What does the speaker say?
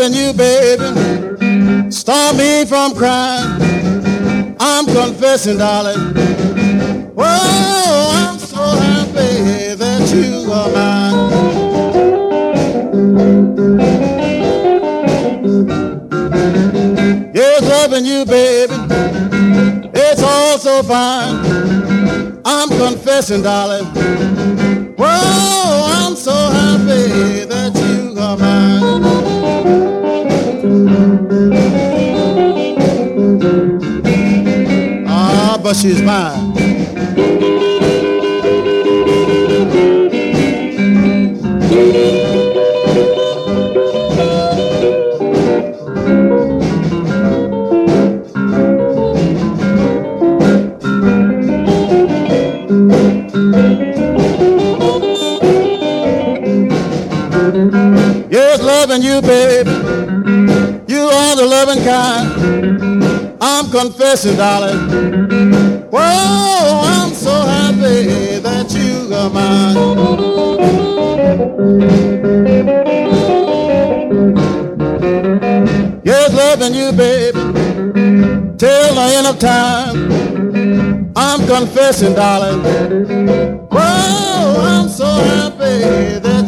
loving you, baby, stop me from crying. I'm confessing, darling. Whoa, I'm so happy that you are mine. Yes, loving you, baby, it's all so fine. I'm confessing, darling. Whoa, I'm so happy that you are mine. Ah, but she's mine. Yes, loving you, baby, you are the loving kind. I'm confessing, darling. Whoa, I'm so happy that you are mine. Yes, loving you, baby, till the end of time. I'm confessing, darling. Whoa, I'm so happy that